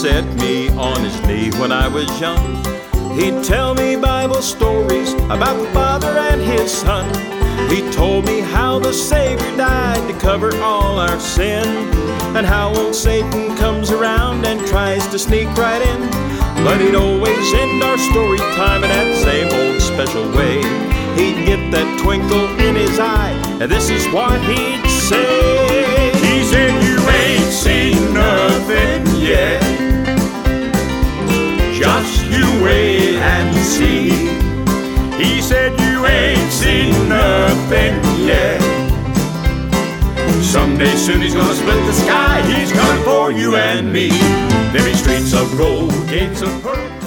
set me on his knee when I was young. He'd tell me Bible stories about the Father and His Son. He told me how the Savior died to cover all our sin, and how old Satan comes around and tries to sneak right in. But he'd always end our story time in that same old special way. He'd get that twinkle in his eye, and this is what he'd say. He said, "You ain't seen nothing yet. Just you wait and see." He said, "You ain't seen nothing yet. Someday soon he's gonna split the sky. He's coming for you and me. There be streets of gold, gates of pearl."